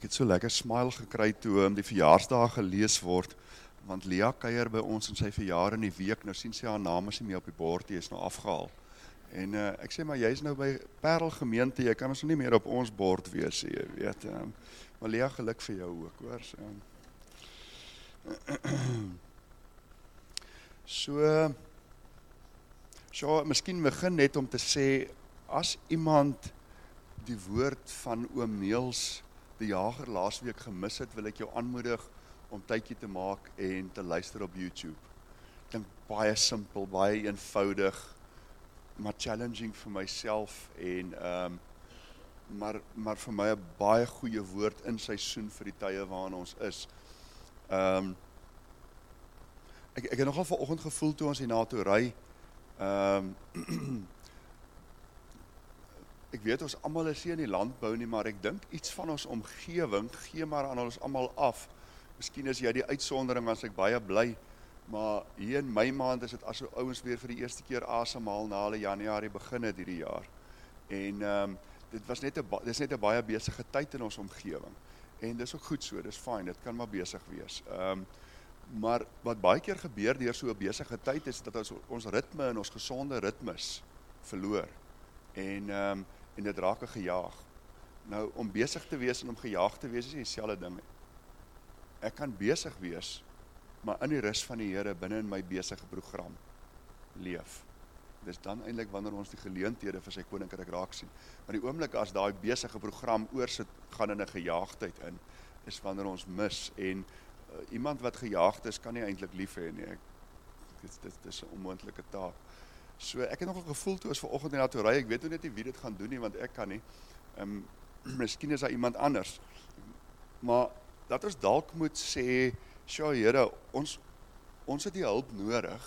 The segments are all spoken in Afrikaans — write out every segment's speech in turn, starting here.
het so lekker smile gekry toe die verjaarsdae gelees word, want Lea kuier by ons in sy verjaar in die week, nou sien sy haar naam is nie meer op die bord, die is nou afgehaal. En ek sê maar, jy is nou by Parel gemeente, jy kan ons nie meer op ons bord wees, jy weet. Maar Lea, geluk vir jou ook, hoor. So, miskien begin net om te sê, as iemand die woord van oom Neels die Jager laasweek gemis het, wil ek jou aanmoedig om tydjie te maak en te luister op YouTube. Ek dink baie simpel, baie eenvoudig, maar challenging vir myself en maar vir my 'n baie goeie woord in seisoen vir die tye waarin ons is. Ek het nogal vanoggend gevoel toe ons hierna toe ry. Ek weet ons almal is hier in die landbou nie, maar ek dink iets van ons omgewing gee maar aan ons almal af. Miskien is jy die uitsondering, as ek baie bly, maar hier in my maand is dit asof ouens weer vir die eerste keer asemhaal na hulle Januarie begin het hierdie jaar. En dit is net 'n baie besige tyd in ons omgewing. En dis ook goed so, dis fyn, dit kan maar besig wees. Maar wat baie keer gebeur deur so 'n besige tyd is dat ons ritme en ons gesonde ritmes verloor. En dit raak 'n gejaag. Nou, om besig te wees en om gejaag te wees is nie dieselfde ding nie. Ek kan besig wees, maar in die rus van die Here binne in my besige program leef. Dis dan eintlik wanneer ons die geleenthede vir sy koninkryk raak sien. Maar die oomblik as daai besige program oorsit gaan in 'n gejaagdheid in, is wanneer ons mis. En iemand wat gejaagd is, kan nie eintlik lief hê nie. Dit is 'n onmoontlike taak. So ek het nog 'n gevoel toe ons vanoggend na toe ry. Ek weet net nie wie dit gaan doen nie, want ek kan nie. Miskien is daar iemand anders. Maar dat ons dalk moet sê, "Sjoe Here, ons het die hulp nodig.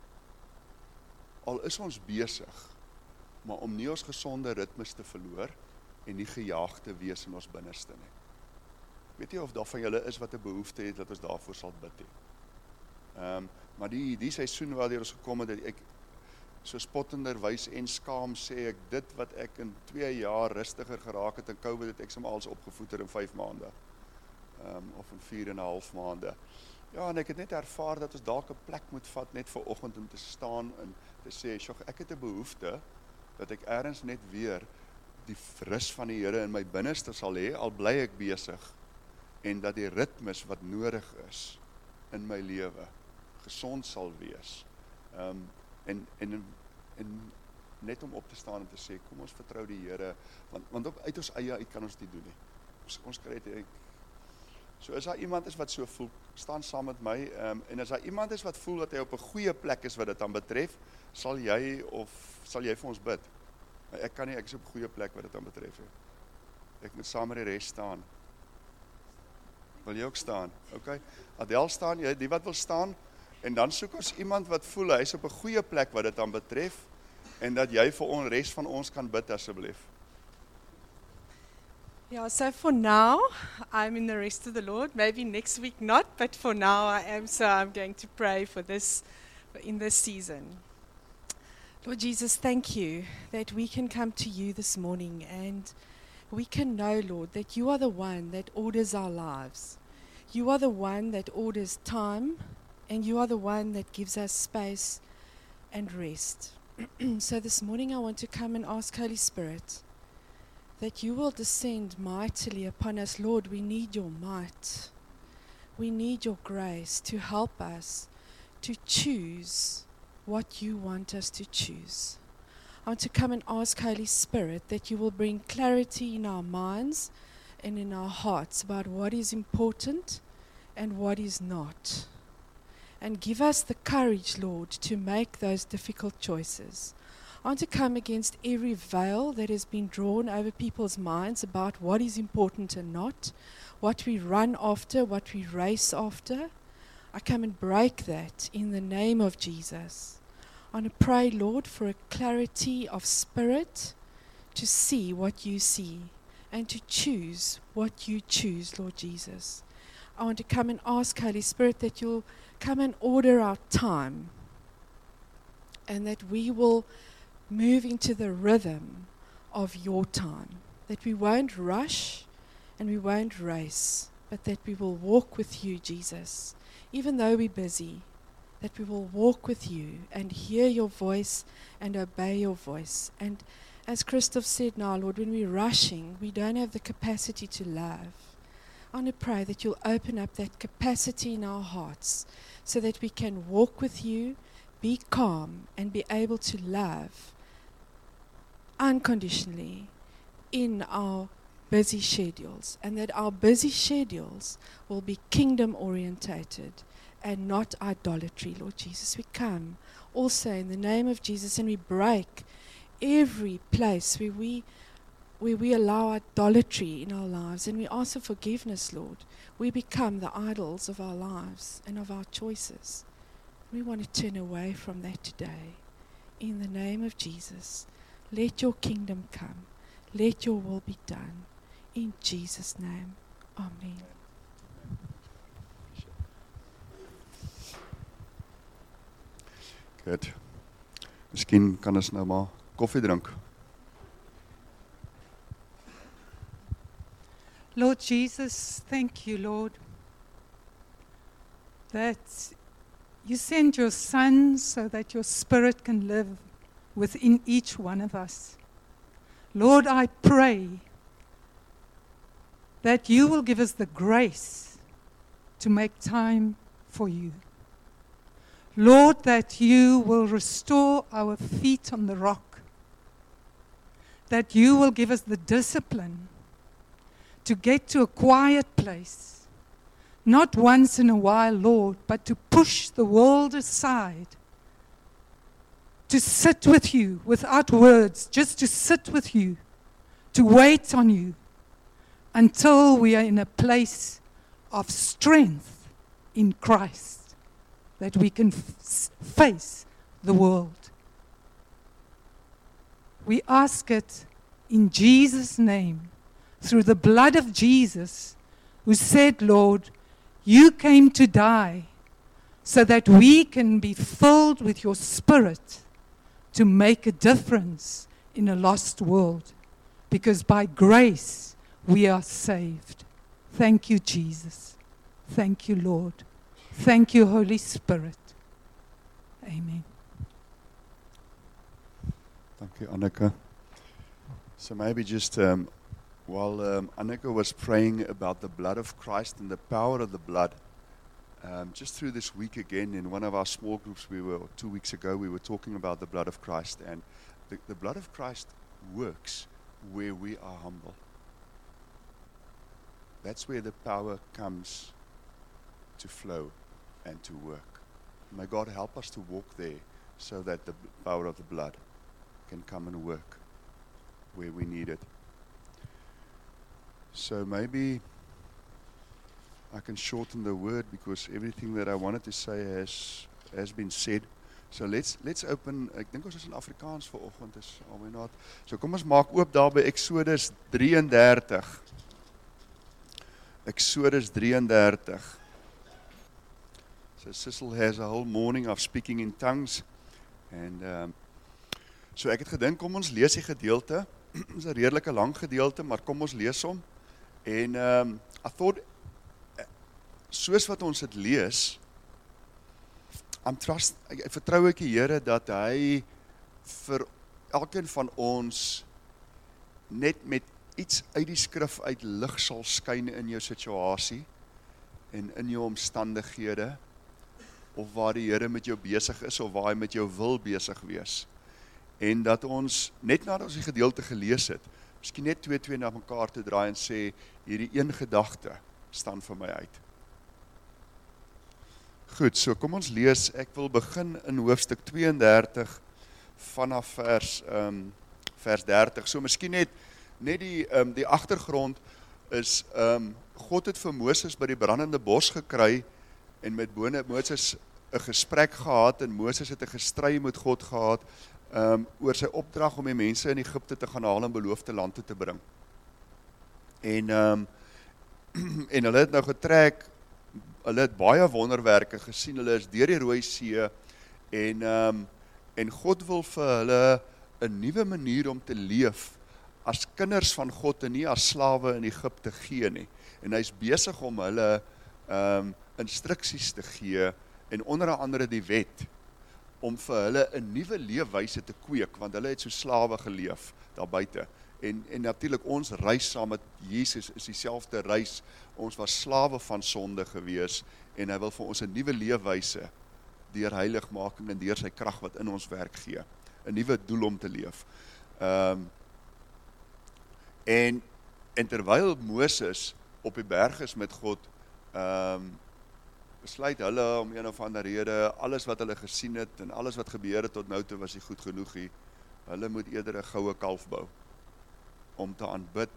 Al is ons besig, maar om nie ons gesonde ritmes te verloor en nie gejaag te wees in ons binneste nie." Weet jy of daar van julle is wat 'n behoefte het dat ons daarvoor sal bid hê? Maar die seisoen waardeur ons gekom het, ek so spottenderwys en skaam sê ek, dit wat ek in 2 jaar rustiger geraak het in COVID, het ek sommer als opgevoeder in 5 maande. Of in 4,5 maande. Ja, en ek het net ervaar dat ons dalk 'n plek moet vat net vir oggend om te staan en te sê, "Sjoe, ek het 'n behoefte dat ek ergens net weer die rus van die Here in my binneste sal hê, al bly ek besig, en dat die ritmes wat nodig is in my lewe gesond sal wees." En net om op te staan en te sê, kom ons vertrou die Here, want op uit ons eie uit kan ons dit doen nie. Ons kry dit. So as daar iemand is wat so voel, staan saam met my, en as daar iemand is wat voel dat hy op 'n goeie plek is wat dit dan betref, sal jy vir ons bid? Ek kan nie, ek is op 'n goeie plek wat dit dan betref. Ek moet saam met die res staan. Wil jy ook staan? Okay. Adel staan, jy die wat wil staan, en dan soek ons iemand wat voel hy is op 'n goeie plek wat dit dan betref, en dat jy vir ons res van ons kan bid asseblief. Yeah, so for now, I'm in the rest of the Lord. Maybe next week not, but for now I am, so I'm going to pray for this, in this season. Lord Jesus, thank you that we can come to you this morning and we can know, Lord, that you are the one that orders our lives. You are the one that orders time, and you are the one that gives us space and rest. So this morning I want to come and ask Holy Spirit that you will descend mightily upon us. Lord, we need your might. We need your grace to help us to choose what you want us to choose. I want to come and ask Holy Spirit that you will bring clarity in our minds and in our hearts about what is important and what is not. And give us the courage, Lord, to make those difficult choices. I want to come against every veil that has been drawn over people's minds about what is important and not, what we run after, what we race after. I come and break that in the name of Jesus. I want to pray, Lord, for a clarity of spirit to see what you see and to choose what you choose, Lord Jesus. I want to come and ask, Holy Spirit, that you'll come and order our time and that we will move into the rhythm of your time, that we won't rush and we won't race, but that we will walk with you, Jesus, even though we're busy, that we will walk with you and hear your voice and obey your voice. And as Christoph said now, Lord, when we're rushing, we don't have the capacity to love. I want to pray that you'll open up that capacity in our hearts so that we can walk with you, be calm, and be able to love unconditionally in our busy schedules, and that our busy schedules will be kingdom orientated and not idolatry. Lord Jesus, we come also in the name of Jesus, and we break every place where we allow idolatry in our lives, and we ask for forgiveness, Lord. We become the idols of our lives and of our choices. We want to turn away from that today. In the name of Jesus, let your kingdom come. Let your will be done. In Jesus' name, amen. Goed. Miskien kan ons nou maar koffie drink. Lord Jesus, thank you, Lord, that you send your Son so that your Spirit can live within each one of us. Lord, I pray that you will give us the grace to make time for you. Lord, that you will restore our feet on the rock, that you will give us the discipline to get to a quiet place, not once in a while, Lord, but to push the world aside, to sit with you without words, just to sit with you, to wait on you until we are in a place of strength in Christ, that we can face the world. We ask it in Jesus' name, through the blood of Jesus, who said, Lord, you came to die so that we can be filled with your Spirit to make a difference in a lost world. Because by grace we are saved. Thank you, Jesus. Thank you, Lord. Thank you, Holy Spirit. Amen. Thank you, Anneke. So maybe just while Anneke was praying about the blood of Christ and the power of the blood, just through this week again, in one of our small groups, 2 weeks ago, we were talking about the blood of Christ. And the blood of Christ works where we are humble. That's where the power comes to flow and to work. May God help us to walk there so that the power of the blood can come and work where we need it. So maybe I can shorten the word because everything that I wanted to say has been said. So let's open, ek dink ons is in Afrikaans vanoggend, is alweer not. So kom ons maak oop daar by Exodus 33. Exodus 33. So Sissel has a whole morning of speaking in tongues. And so ek het gedink, kom ons lees die gedeelte. Het is 'n redelike lang gedeelte, maar kom ons lees hom. En I thought, soos wat ons dit lees, ek vertrou ek die Here dat hy vir elkeen van ons net met iets uit die skrif uit lig sal skyn in jou situasie en in jou omstandighede, of waar die Here met jou besig is, of waar hy met jou wil besig wees. En dat ons, net nadat ons die gedeelte gelees het, miskien net twee na mekaar te draai en sê, hierdie een gedagte staan vir my uit. Goed, so kom ons lees, ek wil begin in hoofstuk 32 vanaf vers 30. So miskien net die agtergrond is, God het vir Moses by die brandende bos gekry en met Moses 'n gesprek gehad en Moses het 'n gestry met God gehad oor sy opdrag om die mense in Egipte te gaan haal en beloofde land toe te bring. En hulle het nou getrek, hulle het baie wonderwerke gesien, hulle is deur die Rooi See en God wil vir hulle 'n nuwe manier om te leef as kinders van God en nie as slawe in Egipte gee nie. En hy's besig om hulle instruksies te gee en onder andere die wet om vir hulle 'n nuwe leefwyse te kweek, want hulle het so slawe geleef daar buite. En natuurlik ons reis saam met Jesus is dieselfde reis. Ons was slawe van sonde gewees en hy wil vir ons 'n nuwe leefwyse deur heiligmaking en deur sy krag wat in ons werk gee. 'n Nuwe doel om te leef. En terwyl Moses op die berg is met God, besluit hulle om een of ander rede, alles wat hulle gesien het en alles wat gebeur het tot nou toe was nie goed genoeg nie. Hulle moet eerder 'n goue kalf bou om te aanbid.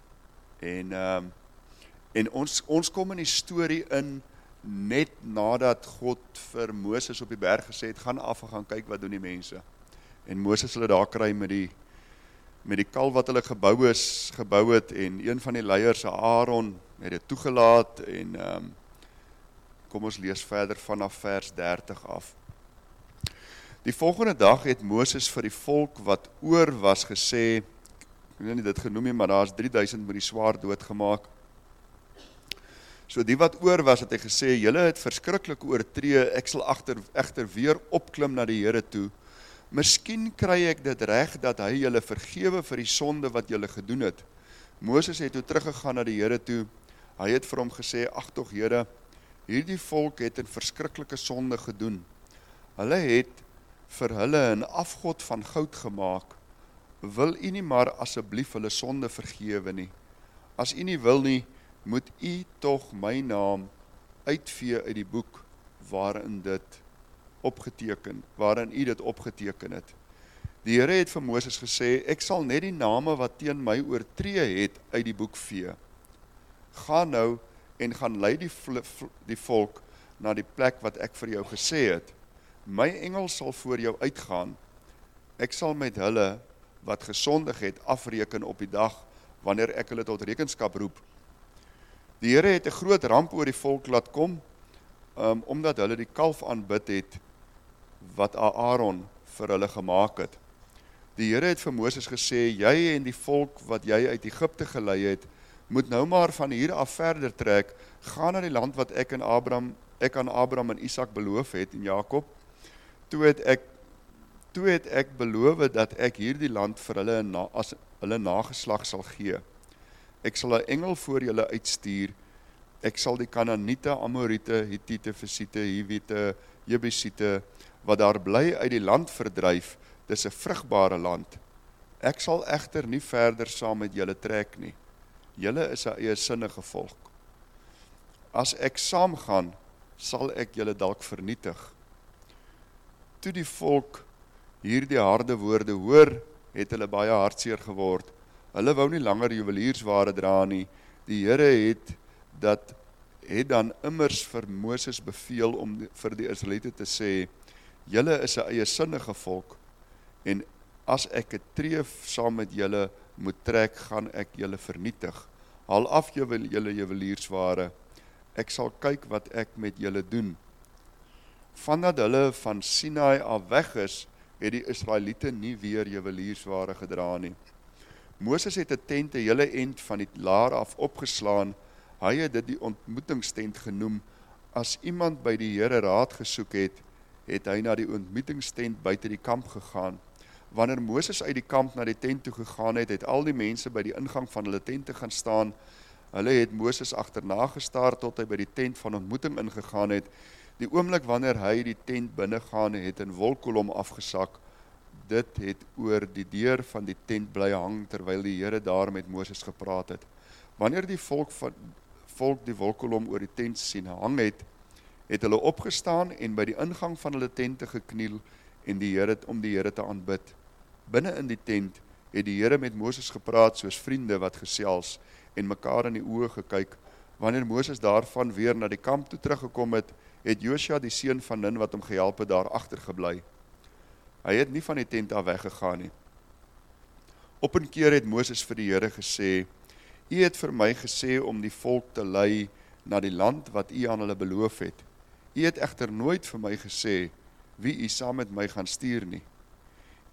En ons kom in die storie in net nadat God vir Moses op die berg gesê het, gaan af en gaan kyk wat doen die mense. En Moses hulle daar kry met die kalf wat hulle gebou het en een van die leiers, Aaron, het dit toegelaat en kom ons lees verder vanaf vers 30 af. Die volgende dag het Moses vir die volk wat oor was gesê, ek weet nie dit genoem nie, maar daar is 3000 met die swaard doodgemaak. So die wat oor was, het hy gesê, julle het verskriklik oortree, ek sal egter weer opklim na die Here toe. Miskien kry ek dit reg dat hy julle vergewe vir die sonde wat julle gedoen het. Moses het toe teruggegaan na die Here toe. Hy het vir hom gesê, ag tog Here, hierdie volk het 'n verskriklike sonde gedoen. Hulle het vir hulle 'n afgod van goud gemaak. Wil u nie maar asseblief hulle sonde vergewe nie? As u nie wil nie, moet u tog my naam uitvee uit die boek waarin u dit opgeteken het. Die Here het vir Moses gesê, ek sal net die name wat teen my oortree het uit die boek vee. Ga nou en gaan lei die volk na die plek wat ek vir jou gesê het. My engel sal voor jou uitgaan. Ek sal met hulle wat gesondig het afreken op die dag wanneer ek hulle tot rekenskap roep. Die Here het 'n groot ramp oor die volk laat kom, omdat hulle die kalf aanbid het wat Aaron vir hulle gemaak het. Die Here het vir Moses gesê, jy en die volk wat jy uit Egipte gelei het, moet nou maar van hier af verder trek, gaan na die land wat ek aan Abraham en Isak beloof het en Jakob. Toe het ek beloof dat ek hierdie land vir hulle as hulle nageslag sal gee. Ek sal 'n engel voor julle uitstuur. Ek sal die Kanaaniete, Amoriete, Hittiete, Fisiete, Hiwiete, Jebusiete wat daar bly uit die land verdryf. Dis 'n vrugbare land. Ek sal egter nie verder saam met julle trek nie. Julle is 'n eie-sinnige volk. As ek saamgaan, sal ek julle dalk vernietig. Toe die volk hierdie harde woorde hoor, het hulle baie hartseer geword. Hulle wou nie langer juweliersware dra nie. Die Here het dan immers vir Moses beveel om vir die Israeliete te sê, julle is 'n eie-sinnige volk, en as ek 'n tree saam met julle moet trek, gaan ek julle vernietig. Haal af julle juweliersware. Ek sal kyk wat ek met julle doen. Vandat hulle van Sinai af weg is, het die Israeliete nie weer juweliersware gedra nie. Moses het 'n tent 'n hele end van die laar af opgeslaan. Hy het dit die ontmoetingstent genoem. As iemand by die Here raad gesoek het, het hy na die ontmoetingstent buite die kamp gegaan. Wanneer Moses uit die kamp na die tent toe gegaan het, het al die mense by die ingang van hulle tente gaan staan. Hulle het Moses agterna gestaar tot hy by die tent van ontmoeting ingegaan het. Die oomblik wanneer hy die tent binnegaan het 'n wolkkolom afgesak. Dit het oor die deur van die tent bly hang terwyl die Here daar met Moses gepraat het. Wanneer die volk die wolkkolom oor die tent sien hang het hulle opgestaan en by die ingang van hulle tente gekniel en om die Here te aanbid. Binne in die tent het die Here met Moses gepraat soos vriende wat gesels en mekaar in die oë gekyk. Wanneer Moses daarvan weer na die kamp toe teruggekom het, het Josua die seun van Nun wat hom gehelp het daar agtergebly. Hy het nie van die tent af weggegaan nie. Op 'n keer het Moses vir die Here gesê, U het vir my gesê om die volk te lei na die land wat U aan hulle beloof het. U het egter nooit vir my gesê wie U saam met my gaan stuur nie.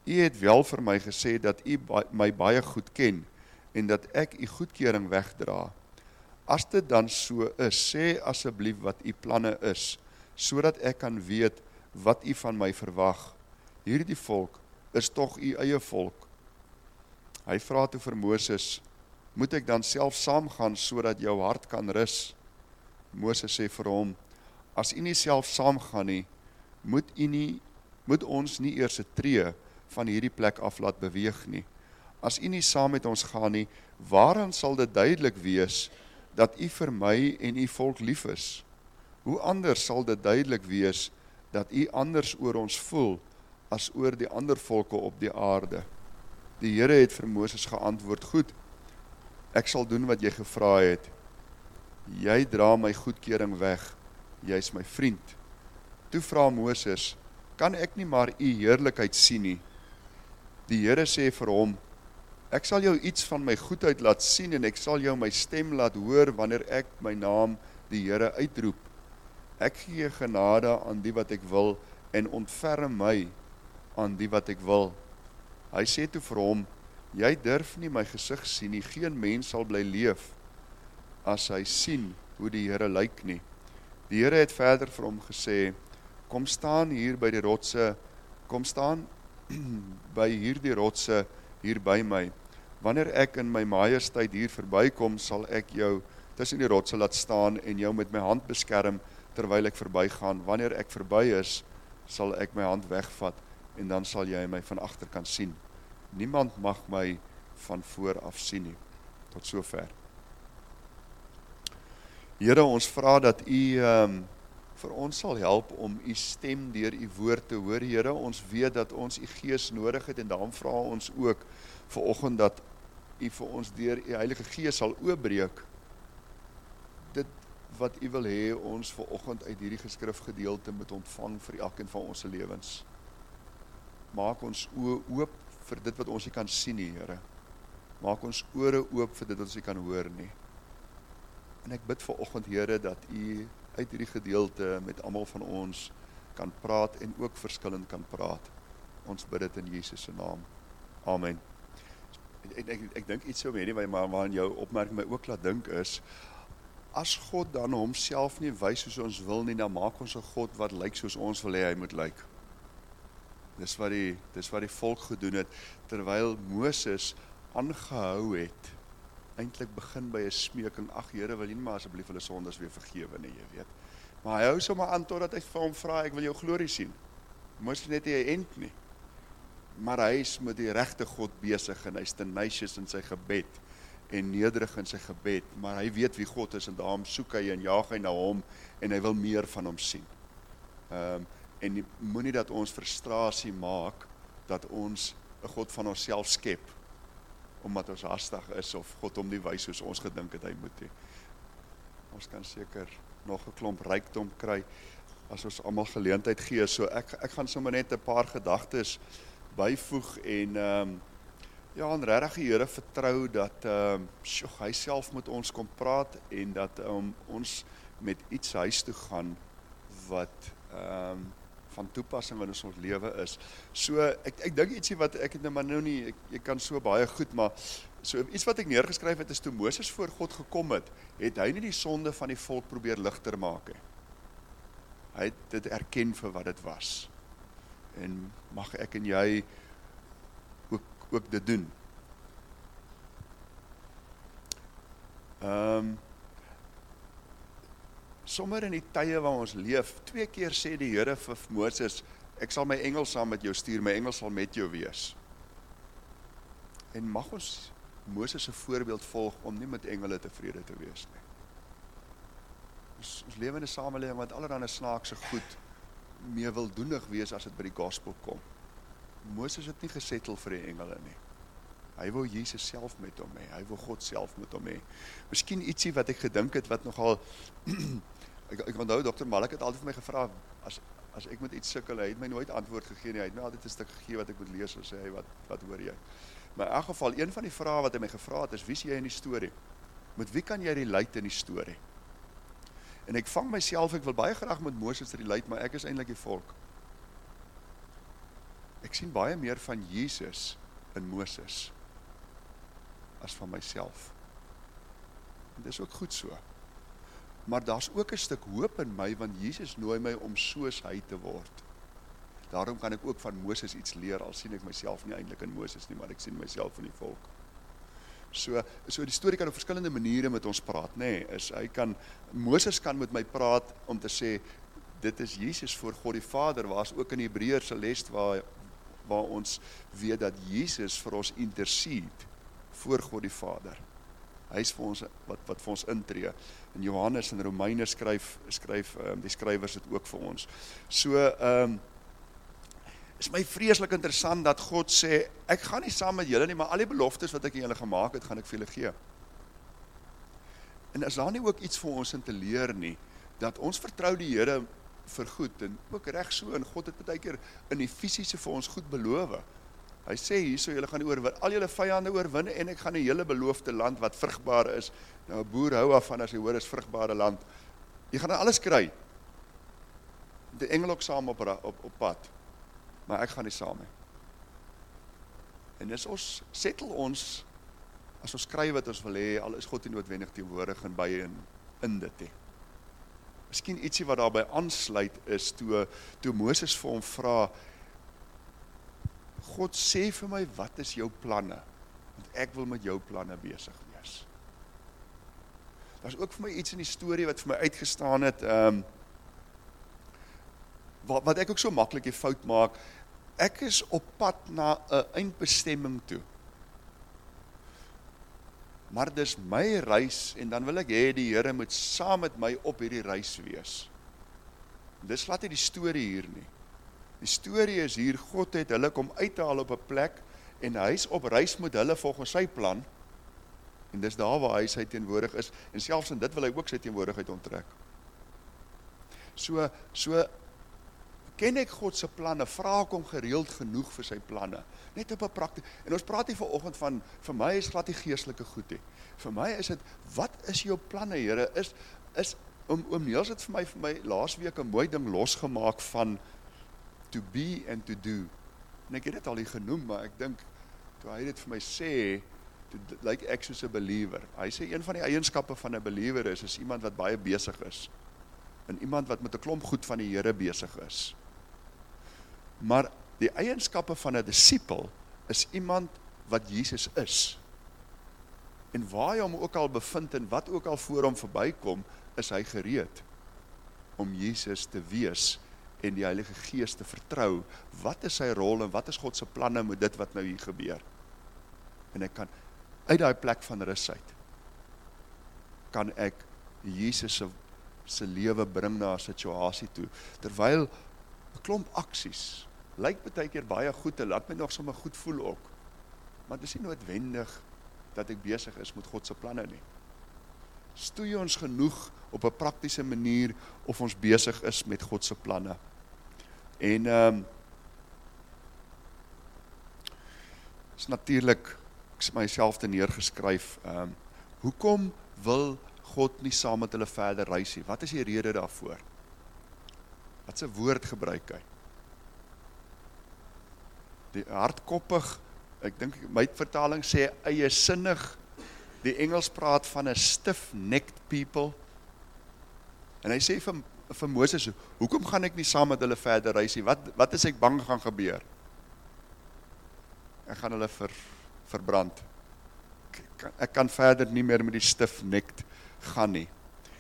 U het wel vir my gesê dat u my baie goed ken en dat ek u goedkeuring wegdra. As dit dan so is, sê asseblief wat u planne is, sodat ek kan weet wat u van my verwag. Hierdie volk is tog u eie volk. Hy vra toe vir Moses, moet ek dan self saamgaan sodat jou hart kan rus? Moses sê vir hom, as u nie self saamgaan nie, moet ons nie eers 'n tree van hierdie plek af laat beweeg nie. As u nie saam met ons gaan nie, waaraan sal dit duidelik wees dat u vir my en u volk lief is? Hoe anders sal dit duidelik wees dat u anders oor ons voel as oor die ander volke op die aarde? Die Here het vir Moses geantwoord, goed, ek sal doen wat jy gevra het. Jy dra my goedkeuring weg, jy is my vriend. Toe vra Moses, kan ek nie maar u heerlikheid sien nie? Die Here sê vir hom, ek sal jou iets van my goedheid laat sien en ek sal jou my stem laat hoor wanneer ek my naam die Here uitroep. Ek gee genade aan die wat ek wil en ontferm my aan die wat ek wil. Hy sê toe vir hom, jy durf nie my gesig sien nie, geen mens sal bly leef as hy sien hoe die Here lyk nie. Die Here het verder vir hom gesê, kom staan hier by die rotse, kom staan by hierdie rotse hier by my. Wanneer ek in my majesteit hier verbykom, sal ek jou tussen die rotse laat staan en jou met my hand beskerm terwyl ek verbygaan. Wanneer ek verby is, sal ek my hand wegvat en dan sal jy my van agter kan sien. Niemand mag my van voor af sien nie. Tot sover. Here, ons vra dat u vir ons sal help om u stem deur u woord te hoor, Here. Ons weet dat ons u Gees nodig het en daarom vra ons ook vanoggend dat u vir ons deur u Heilige Gees sal oopbreek dit wat u wil hê ons vanoggend uit hierdie geskrifgedeelte moet ontvang vir elkeen van ons se lewens. Maak ons oë oop vir dit wat ons nie kan sien nie, Here. Maak ons ore oop vir dit wat ons nie kan hoor nie. En ek bid vanoggend, Here, dat u uit hierdie gedeelte met almal van ons kan praat en ook verskillend kan praat. Ons bid dit in Jesus se naam. Amen. Ek dink iets so meer nie, maar in jou opmerking my ook laat dink is, as God dan homself nie wys soos ons wil nie, dan maak ons 'n God wat lyk soos ons wil hê hy moet lyk. Dis wat die volk gedoen het, terwyl Moses aangehou het, eintlik begin by 'n smeeking, ag Here, wil U nie maar asseblief hulle sondes weer vergewe nie, jy weet. Maar hy hou sommer aan totdat hy vir hom vra, ek wil jou glorie sien. Moes net nie 'n end nie. Maar hy is met die regte God besig en hy's tenacious in sy gebed en nederig in sy gebed, maar hy weet wie God is en daarom soek hy en jaag hy na hom en hy wil meer van hom sien. En moenie dat ons frustrasie maak dat ons 'n God van onsself skep omdat ons hastig is of God hom nie wys soos ons gedink het hy moet hê. Ons kan seker nog 'n klomp rykdom kry as ons almal geleentheid gee. So ek gaan sommer net 'n paar gedagtes byvoeg en ja, en regtig die Here vertrou dat hy self met ons kom praat en dat ons met iets huis toe gaan wat van toepassing in ons lewe is. So ek dink ietsie wat ek het nou nie, ek kan so baie goed, maar so iets wat ek neergeskryf het is toe Moses voor God gekom het hy nie die sonde van die volk probeer ligter maak nie. Hy het dit erken vir wat dit was. En mag ek en jy ook dit doen. Sommer in die tye waar ons leef, 2 keer sê die Here vir Moses, ek sal my engel saam met jou stuur, my engel sal met jou wees. En mag ons Moses se voorbeeld volg om nie met engele tevrede te wees nie. Ons lewe in 'n samelewing wat allerlei snaakse goed meer wildoenig wees as dit by die gospel kom. Moses het nie gesettel vir die engele nie. Hy wou Jesus self met hom hê, hy wou God self met hom hê. Miskien ietsie wat ek gedink het wat nogal ek onthou Dr. Malik het altyd vir my gevra as ek met iets sukkel, hy het my nooit antwoord gegee nie. Hy het my altyd 'n stuk gegee wat ek moet lees en sê hy wat hoor jy? Maar in elk geval een van die vrae wat hy my gevra het is wie is jy in die storie? Met wie kan jy relate in die storie? En ek vang myself, ek wil baie graag met Moses relate, maar ek is eintlik die volk. Ek sien baie meer van Jesus in Moses as van myself. En dis ook goed so. Maar daar's ook 'n stuk hoop in my, want Jesus nooi my om soos hy te word. Daarom kan ek ook van Moses iets leer, al sien ek myself nie eintlik in Moses nie, maar ek sien myself in die volk. So die storie kan op verskillende maniere met ons praat, Moses kan met my praat om te sê, dit is Jesus voor God die Vader, waar is ook in Hebreërs se les waar ons weet dat Jesus vir ons intercede voor God die Vader. Hy is vir ons wat vir ons intree. En Johannes en Romeine skryf die skrywers dit ook vir ons. Is my vreeslik interessant dat God sê, ek gaan nie saam met julle nie, maar al die beloftes wat ek aan julle gemaak het, gaan ek vir julle gee. En is daar nie ook iets vir ons in te leer nie, dat ons vertrou die Here vir goed, en ook reg so, en God het baie keer in die fisiese vir ons goed beloof. Hy sê hierso, julle gaan al julle vyande oorwin, en ek gaan die hele beloofde land wat vrugbaar is. Nou 'n boer hou af van as hy hoor is vrugbare land. Jy gaan alles kry. Die engele ook saam op pad. Maar ek gaan nie saam nie. En dis ons settle ons as ons kry wat ons wil hê, al is God nie noodwendig teenwoordig en by in dit nie. Miskien ietsie wat daarbey aansluit is toe Moses vir hom vra, God sê vir my, wat is jou planne? Want ek wil met jou planne besig wees. Daar is ook vir my iets in die storie wat vir my uitgestaan het, wat ek ook so maklik die fout maak. Ek is op pad na 'n eindbestemming toe. Maar dis my reis, en dan wil ek hê die Here moet saam met my op hierdie reis wees. Dis glad nie die storie hier nie. Die storie is hier, God het hulle kom uithaal op 'n plek, en hy is op reis met hulle volgens sy plan, en dis daar waar hy sy teenwoordig is, en selfs in dit wil hy ook sy teenwoordigheid onttrek. So ken ek God se planne, vra ek hom gereeld genoeg vir sy planne, net op 'n prakties, en ons praat hier vanoggend van, vir my is glad die geestelike goed nie, vir my is dit, wat is jou planne, Here, oom Niels het vir my laasweek 'n mooi ding losgemaak van, to be and to do, en ek het dit al hier genoem, maar ek dink, toe hy dit vir my sê, toe lyk ek soos 'n believer. Hy sê, een van die eienskappe van 'n believer is iemand wat baie besig is, en iemand wat met 'n klomp goed van die Here besig is. Maar die eienskappe van 'n disipel is iemand wat Jesus is. En waar hy hom ook al bevind en wat ook al voor hom verbykom, is hy gereed om Jesus te wees en die Heilige Gees te vertrou. Wat is sy rol en wat is God se planne met dit wat nou hier gebeur? En ek kan uit daai plek van rus uit, kan ek Jesus se lewe bring na 'n situasie toe, terwyl 'n klomp aksies lyk baie keer baie goed, en laat my nog sommer goed voel ook, maar dit is nie noodwendig dat ek besig is met God se planne nie. Stoei ons genoeg op 'n praktiese manier of ons besig is met God se planne. En is natuurlik, ek het myself te neergeskryf, hoekom wil God nie saam met hulle verder reis nie? Wat is die rede daarvoor? Wat se woord gebruik hy? Die hardkoppig, ek dink my vertaling sê eie sinnig, die Engels praat van 'n stiff-necked people, en hy sê vir Moses, hoekom gaan ek nie saam met hulle verder reis nie? Wat is ek bang gaan gebeur? Ek gaan hulle verbrand. Ek kan verder nie meer met die stiff-necked gaan nie.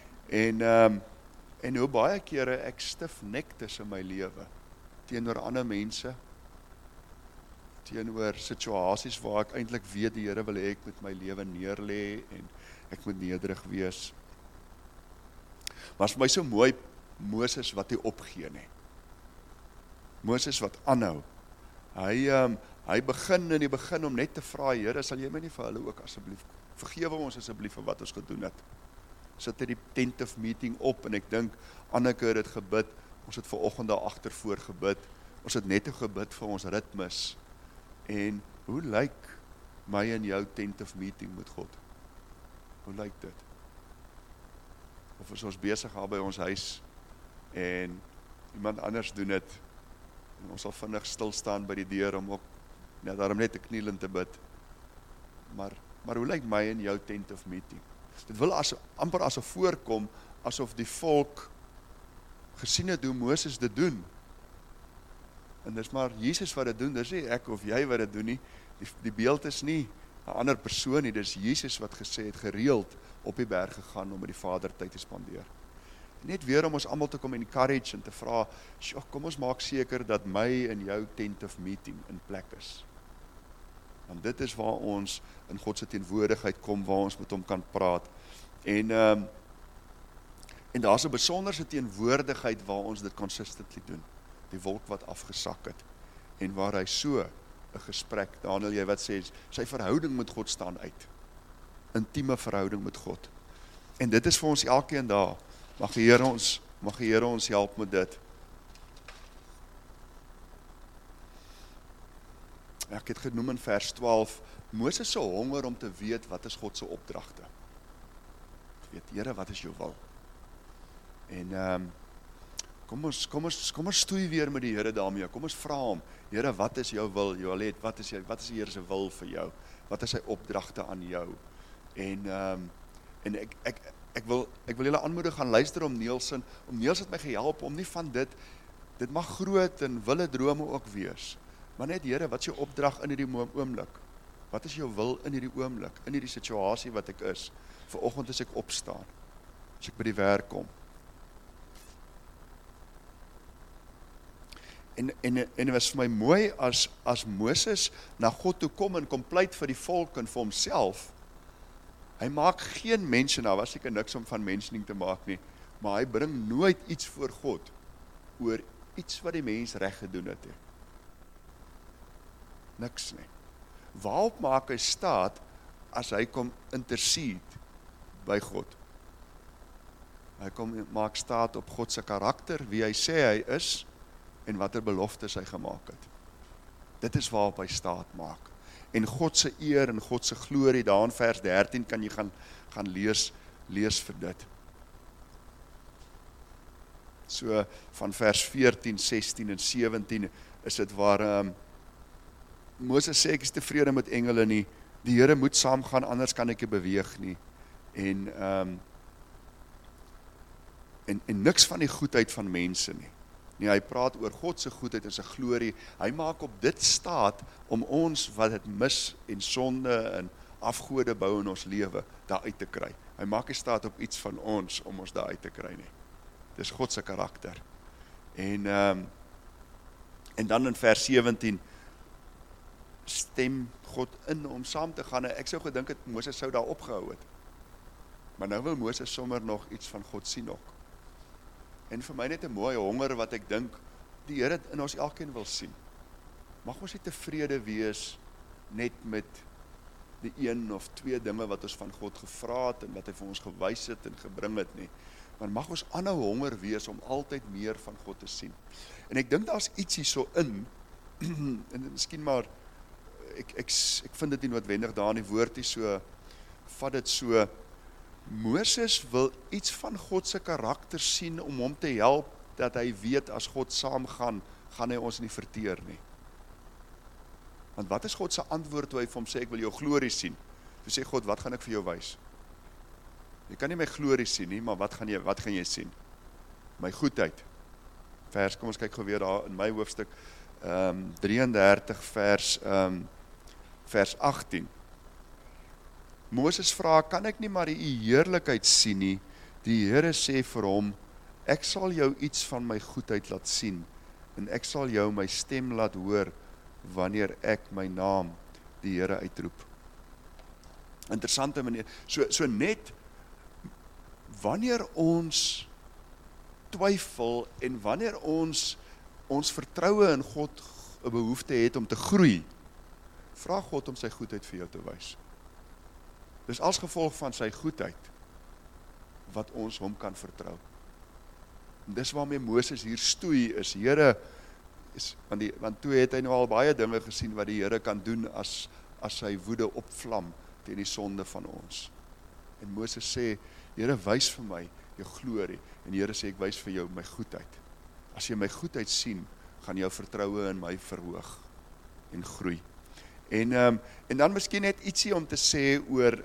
En hoe baie kere ek stiff-necked is in my lewe, teenoor ander mense, teenoor situasies waar ek eintlik weet die Here wil hê ek moet my lewe neerlê en ek moet nederig wees. Maar is vir my so mooi, Moses wat nie opgee nie. Moses wat aanhou. Hy begin in die begin om net te vra, Here, sal jy my nie vir hulle ook asseblief, vergewe ons asseblief vir wat ons gedoen het. Sit die tent of meeting op, en ek dink, Anneke het dit gebid, ons het vanoggend daar agter voor gebid, ons het net gebid vir ons ritmes, en hoe lyk my en jou tent of meeting met God? Hoe lyk dit? Of is ons besig al by ons huis, en iemand anders doen dit, En ons sal vinnig stil staan by die deur om ook daarom net te kniel en te bid. Maar hoe lyk my en jou tent of meeting? Dit wil amper asof voorkom, asof die volk gesien het hoe Moses dit doen. En dis maar Jesus wat dit doen, dis nie ek of jy wat dit doen nie. Die beeld is nie 'n ander persoon nie, dis Jesus wat gesê het, gereeld op die berg gegaan om met die Vader tyd te spandeer. Net weer om ons almal te kom encourage en te vra, kom ons maak seker dat my en jou tent of meeting in plek is. Want dit is waar ons in God se teenwoordigheid kom, waar ons met hom kan praat. En daar's 'n besonderse teenwoordigheid waar ons dit consistently doen. Die wolk wat afgesak het. En waar hy so 'n gesprek, Daniel, jy wat sê, sy verhouding met God staan uit. Intieme verhouding met God. En dit is vir ons elkeen daar. Mag die Here ons help met dit. Ek het genoem in vers 12, Moses se honger om te weet wat is God se opdragte. Weet, Here, wat is jou wil? En kom ons stoei weer met die Here daarmee. Kom ons vra hom, Here, wat is jou wil? Joalet, wat is die Here se wil vir jou? Wat is sy opdragte aan jou? En ek wil julle aanmoedig gaan luister om Nielsen. Niels het my gehelp om nie van dit mag groot en wille drome ook wees. Maar net, Here, wat is jou opdrag in hierdie oomblik? Wat is jou wil in hierdie oomblik, in hierdie situasie wat ek is? Vanoggend as ek opstaan, as ek by die werk kom. En het was vir my mooi as Moses na God toe kom en kom pleit vir die volk en vir homself. Hy maak geen mense, nou was seker niks om van mensening te maak nie, maar hy bring nooit iets voor God oor iets wat die mens reg gedoen het. Niks nie. Waarop maak hy staat as hy kom intercede by God? Hy maak staat op God se karakter, wie hy sê hy is en watter beloftes hy gemaak het. Dit is waarop hy staat maak. En God se eer en God se glorie, daar in vers 13 kan jy gaan lees vir dit. So van vers 14, 16 en 17 is dit waar Moses sê ek is tevrede met engele nie, die Here moet saamgaan, anders kan ek nie beweeg nie. En niks van die goedheid van mense nie. Nee, hy praat oor God se goedheid en sy glorie. Hy maak op dit staat om ons wat het mis en sonde en afgode bou in ons lewe, daar uit te kry. Hy maak nie staat op iets van ons om ons daar uit te kry nie. Dis God se karakter. En dan in vers 17 stem God in om saam te gaan. Ek sou gedink het Moses sou daar opgehou het. Maar nou wil Moses sommer nog iets van God sien ook. En vir my net 'n mooi honger wat ek dink die Here in ons elkeen wil sien. Mag ons nie tevrede wees net met die een of twee dinge wat ons van God gevra het en wat hy vir ons gewys het en gebring het nie. Maar mag ons aanhou honger wees om altyd meer van God te sien. En ek dink daar's iets hierso in en miskien maar ek vind dit nie noodwendig daar in die woord nie, so vat dit so. Moses wil iets van God se karakter sien om hom te help, dat hy weet as God saamgaan, gaan hy ons nie verteer nie. Want wat is God se antwoord toe hy vir hom sê, ek wil jou glorie sien? Toe sê God, wat gaan ek vir jou wys? Jy kan nie my glorie sien nie, maar wat gaan jy sien? My goedheid. Kom ons kyk gou weer daar in my hoofstuk 33 vers 18. Moses vra, kan ek nie maar die heerlikheid sien nie? Die Here sê vir hom, ek sal jou iets van my goedheid laat sien, en ek sal jou my stem laat hoor, wanneer ek my naam, die Here uitroep. Interessante manier, so net, wanneer ons twyfel, en wanneer ons vertroue in God 'n behoefte het om te groei, vra God om sy goedheid vir jou te wys. Dis as gevolg van sy goedheid, wat ons hom kan vertrou. En dis waarmee Moses hier stoei is, Here, want toe het hy nou al baie dinge gesien wat die Here kan doen as sy woede opvlam teen die sonde van ons. En Moses sê, Here, wys vir my jou glorie, en die Here sê, ek wys vir jou my goedheid. As jy my goedheid sien, gaan jou vertroue in my verhoog en groei. En dan miskien net ietsie om te sê oor,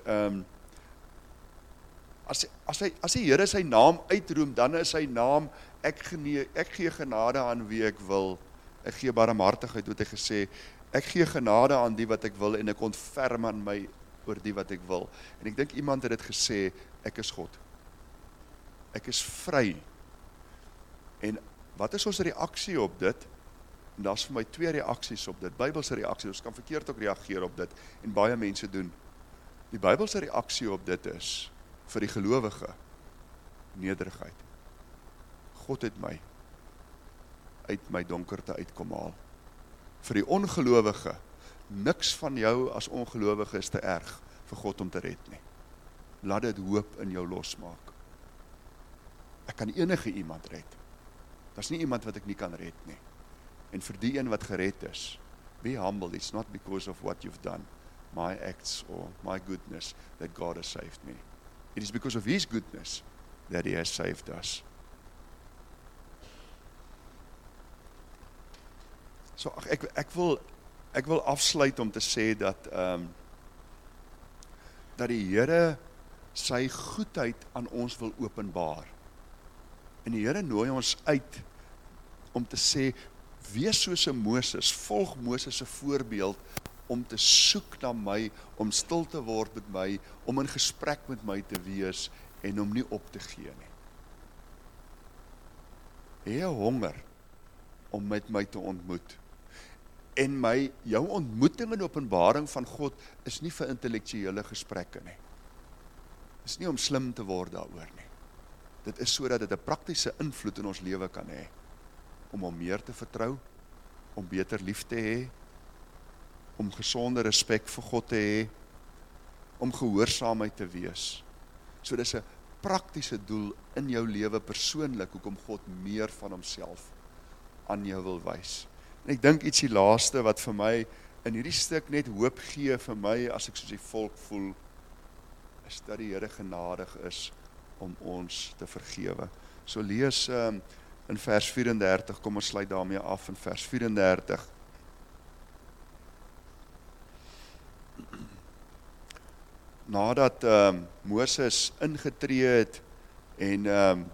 as die Here sy naam uitroem, dan is sy naam, ek gee genade aan wie ek wil, ek gee barmhartigheid, wat hy gesê, ek gee genade aan die wat ek wil, en ek ontferm aan my oor die wat ek wil. En ek dink iemand het dit gesê, ek is God. Ek is vry. En wat is ons reaksie op dit? En daar is vir my 2 reaksies op dit. Bybelse reaksie, ons kan verkeerd ook reageer op dit, en baie mense doen. Die Bybelse reaksie op dit is, vir die gelowige, nederigheid. God het my uit my donkerte uitkom haal. Vir die ongelowige, niks van jou as ongelowige is te erg vir God om te red nie. Laat dit hoop in jou losmaak. Ek kan enige iemand red. Daar is nie iemand wat ek nie kan red nie. En vir die een wat gered is, be humble. It's not because of what you've done, my acts or my goodness, that God has saved me. It is because of His goodness that He has saved us. So ek wil afsluit om te sê dat die Here sy goedheid aan ons wil openbaar. En die Here nooi ons uit om te sê, wees soos 'n Moses, volg Moses se voorbeeld om te soek na my, om stil te word met my, om in gesprek met my te wees en om nie op te gee nie. Hê 'n honger om met my te ontmoet. En jou ontmoeting en openbaring van God is nie vir intellektuele gesprekke nie. Dit is nie om slim te word daaroor nie. Dit is sodat dit 'n praktiese invloed in ons lewe kan hê, om hom meer te vertrou, om beter lief te hê, om gesonde respek vir God te hê, om gehoorsaamheid te wees. So dis 'n praktiese doel in jou lewe persoonlik, hoekom God meer van homself aan jou wil wys. En ek dink ietsie laaste wat vir my in hierdie stuk net hoop gee vir my, as ek soos die volk voel, is dat die Here genadig is om ons te vergewe. So lees in vers 34, kom ons sluit daarmee af in vers 34. Nadat Moses ingetree het en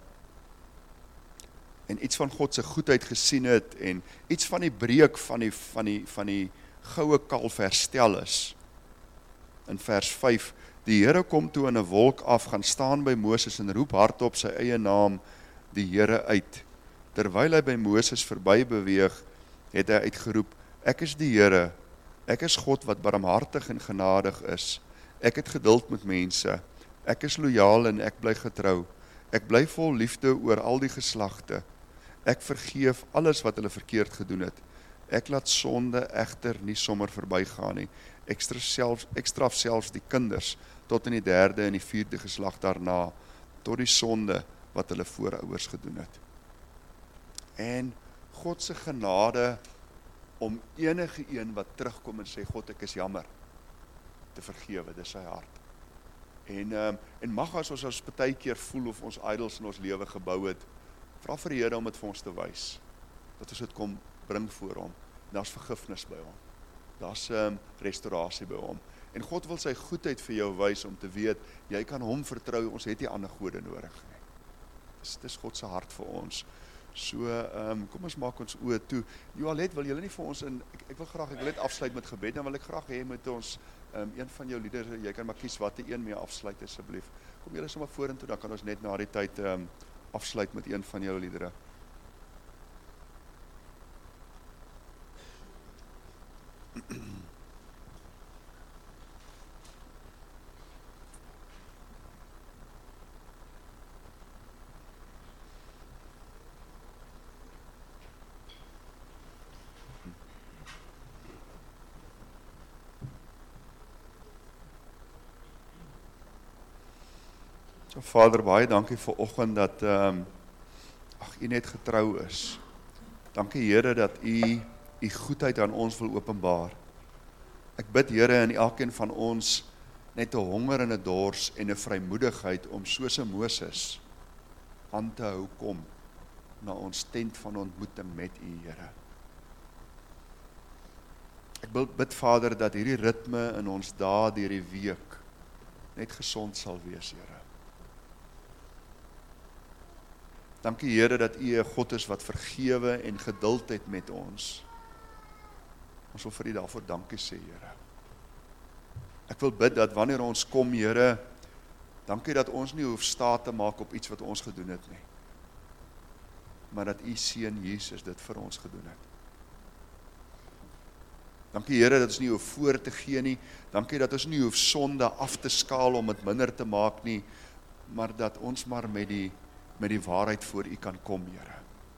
iets van God se goedheid gesien het en iets van die breek van die goue kalf herstel is. In vers 5, die Here kom toe in 'n wolk af, gaan staan by Moses en roep hardop sy eie naam, die Here uit. Terwyl hy by Moses verby beweeg, het hy uitgeroep, ek is die Here, ek is God wat barmhartig en genadig is. Ek het geduld met mense, ek is lojaal en ek bly getrou. Ek bly vol liefde oor al die geslagte. Ek vergeef alles wat hulle verkeerd gedoen het. Ek laat sonde egter nie sommer verbygaan nie. Ek straf selfs die kinders tot in die 3de en die 4de geslag daarna, tot die sonde wat hulle voorouers gedoen het. En God se genade om enige een wat terugkom en sê, God, ek is jammer, te vergewe, dis sy hart. En mag as baie keer voel of ons idols in ons lewe gebou het, vra vir die Here om dit vir ons te wys, dat ons dit kom bring voor hom. Daar's vergifnis by hom, daar's restaurasie by hom, en God wil sy goedheid vir jou wys om te weet, jy kan hom vertrou, ons het nie ander gode nodig nie. Dis God se hart vir ons. So, kom ons maak ons oë toe. Joalet, wil julle nie vir ons ek wil net afsluit met gebed, dan wil ek graag hê met ons een van jou liedere, jy kan maar kies wat een mee afsluit asseblief. Kom julle sommer vorentoe, dan kan ons net na die tyd afsluit met een van jou liedere. So Vader, baie dankie vir oggend dat U net getrou is. Dankie Here dat U goedheid aan ons wil openbaar. Ek bid Here in elkeen van ons net 'n honger en 'n dors en 'n vrymoedigheid om soos 'n Moses aan te hou kom na ons tent van ontmoeting met U Here. Ek wil bid, Vader, dat hierdie ritme in ons dae deur die week net gesond sal wees, Here. Dankie, Here, dat U 'n God is wat vergewe en geduld het met ons. Ons wil vir U daarvoor dankie sê, Here. Ek wil bid dat wanneer ons kom, Here, dankie dat ons nie hoef staat te maak op iets wat ons gedoen het nie, maar dat U Seun Jesus dit vir ons gedoen het. Dankie, Here, dat ons nie hoef voor te gee nie. Dankie dat ons nie hoef sonde af te skaal om dit minder te maak nie, maar dat ons maar met die waarheid voor U kan kom, Here.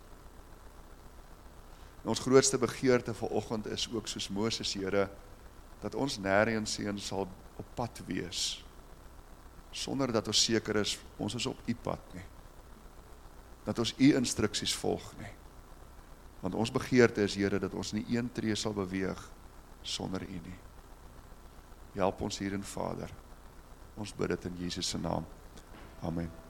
En ons grootste begeerte vanoggend is ook soos Moses, Here, dat ons nêrens heen sal op pad wees, sonder dat ons seker is, ons is op U pad nie. Dat ons U instruksies volg nie. Want ons begeerte is, Here, dat ons nie een tree sal beweeg sonder U nie. Help ons hierin, Vader. Ons bid dit in Jesus se naam. Amen.